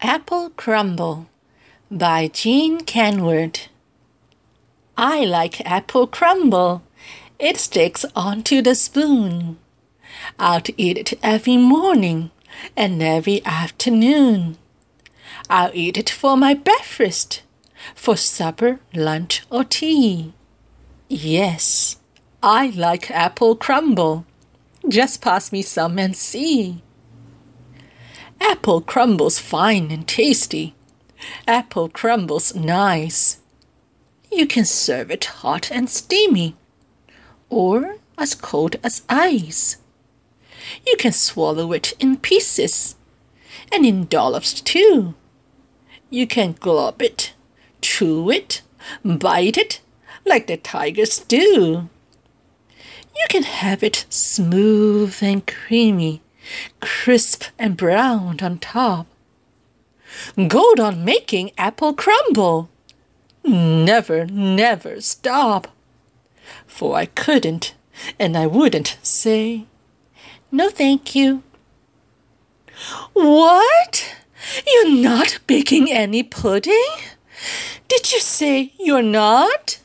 Apple Crumble by Jean Canward. I like apple crumble. It sticks onto the spoon. I'll eat it every morning and every afternoon. I'll eat it for my breakfast, for supper, lunch, or tea. Yes, I like apple crumble. Just pass me some and see. Apple crumble's fine and tasty. Apple crumble's nice. You can serve it hot and steamy, or as cold as ice. You can swallow it in pieces, and in dollops too. You can glop it, chew it, bite it, like the tigers do. You can have it smooth and creamy, crisp and browned on top. Go on making apple crumble. Never, never stop. For I couldn't and I wouldn't say, no thank you. What? You're not baking any pudding? Did you say you're not?